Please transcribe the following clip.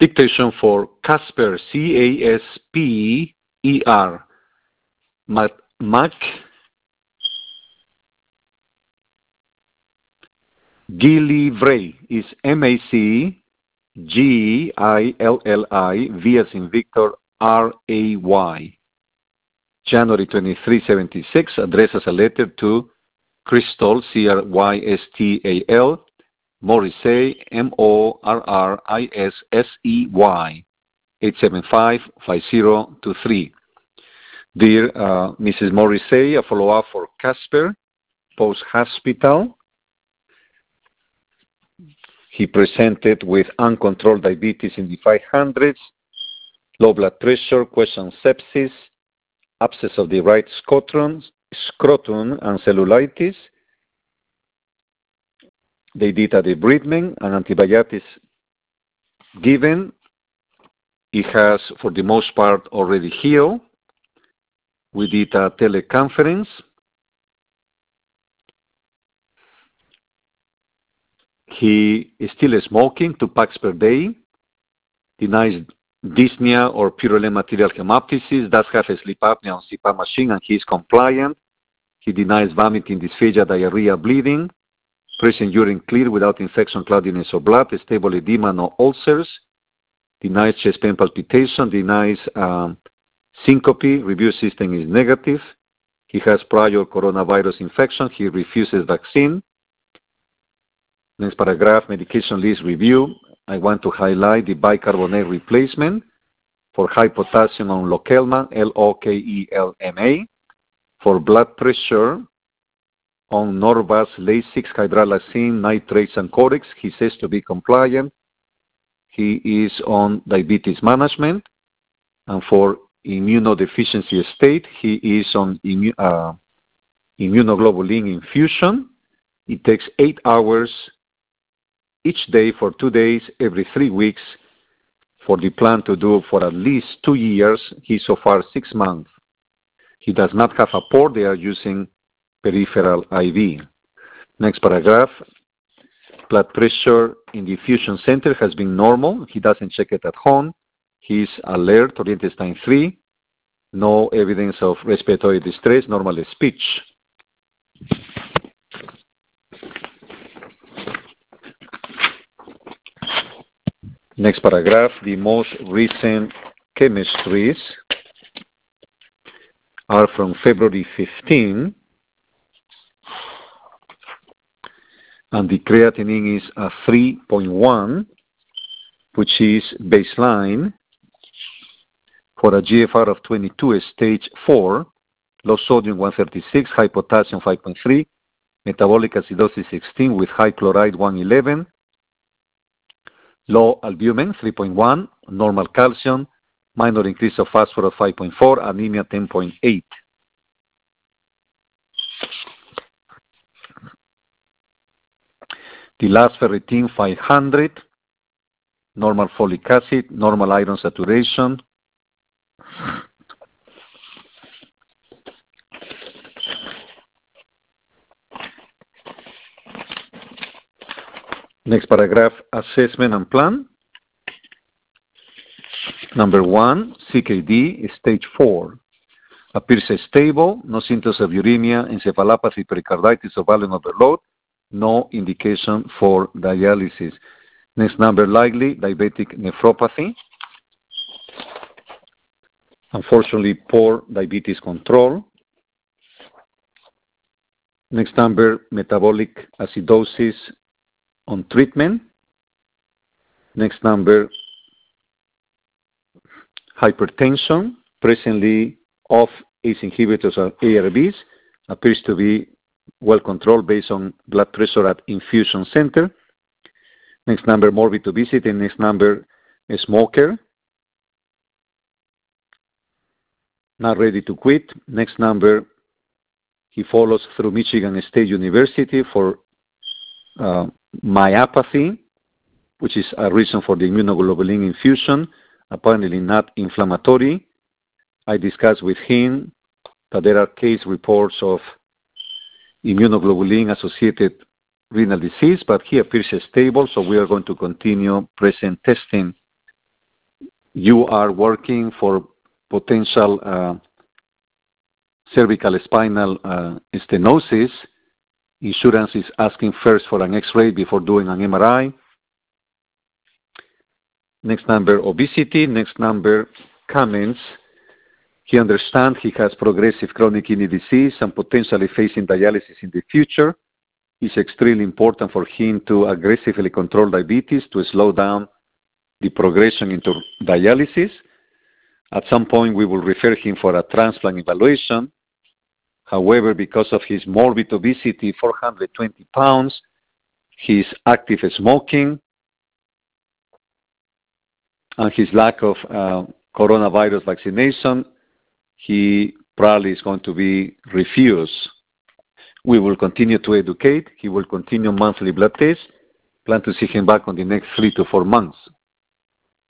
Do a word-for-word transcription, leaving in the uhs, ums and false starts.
Dictation for Casper, C A S P E R. Mac. Gillivray is M A C G I L L I, V as in Victor, R A Y. January twenty-third, seventy-six, addresses a letter to Crystal, C R Y S T A L, Morrissey, M O R R I S S E Y, eight seven five, five zero two three. Dear uh, Missus Morrissey, a follow-up for Casper, post-hospital. He presented with uncontrolled diabetes in the five hundreds, low blood pressure, question sepsis, abscess of the right scrotum, scrotum and cellulitis. They did a debridement and antibiotics given. It has, for the most part, already healed. We did a teleconference. He is still smoking, two packs per day, denies dyspnea or purulent material hemoptysis, does have a sleep apnea on C PAP machine, and he is compliant. He denies vomiting, dysphagia, diarrhea, bleeding, present urine clear without infection, cloudiness, or blood, stable edema, no ulcers, denies chest pain palpitation, denies um, syncope, review system is negative. He has prior coronavirus infection. He refuses vaccine. Next paragraph, medication list review. I want to highlight the bicarbonate replacement for high potassium on Lokelma, L O K E L M A. For blood pressure on Norvas, Lasix, hydralazine, nitrates, and Corex. He says to be compliant. He is on diabetes management. And for immunodeficiency state, he is on immu uh, immunoglobulin infusion. It takes eight hours each day for two days every three weeks for the plan to do for at least two years. He's so far six months. He does not have a port. They are using peripheral I V. Next paragraph. Blood pressure in the infusion center has been normal. He doesn't check it at home. He's alert, oriented time three. No evidence of respiratory distress, normal speech. Next paragraph, the most recent chemistries are from February fifteenth, and the creatinine is a three point one, which is baseline for a G F R of twenty-two, stage four, low sodium one thirty-six, high potassium five point three, metabolic acidosis sixteen with high chloride one eleven, low albumin three point one, normal calcium, minor increase of phosphorus five point four, anemia ten point eight. The last ferritin five hundred, normal folic acid, normal iron saturation. Next paragraph, assessment and plan. Number one, C K D is stage four. Appears stable, no symptoms of uremia, encephalopathy, pericarditis, or volume overload. No indication for dialysis. Next number, likely diabetic nephropathy. Unfortunately, poor diabetes control. Next number, metabolic acidosis on treatment. Next number, hypertension, presently off A C E inhibitors or A R Bs, appears to be well controlled based on blood pressure at infusion center. Next number, morbid obesity. Next number, a smoker, not ready to quit. Next number, he follows through Michigan State University for uh, myopathy, which is a reason for the immunoglobulin infusion, apparently not inflammatory. I discussed with him that there are case reports of immunoglobulin-associated renal disease, but he appears stable, so we are going to continue present testing you are working for potential uh, cervical spinal uh, stenosis, insurance is asking first for an X-ray before doing an M R I. Next number, obesity. Next number, comments. He understands he has progressive chronic kidney disease and potentially facing dialysis in the future. It's extremely important for him to aggressively control diabetes to slow down the progression into dialysis. At some point, we will refer him for a transplant evaluation. However, because of his morbid obesity, four hundred twenty pounds, his active smoking, and his lack of uh, coronavirus vaccination, he probably is going to be refused. We will continue to educate. He will continue monthly blood tests. Plan to see him back on the next three to four months.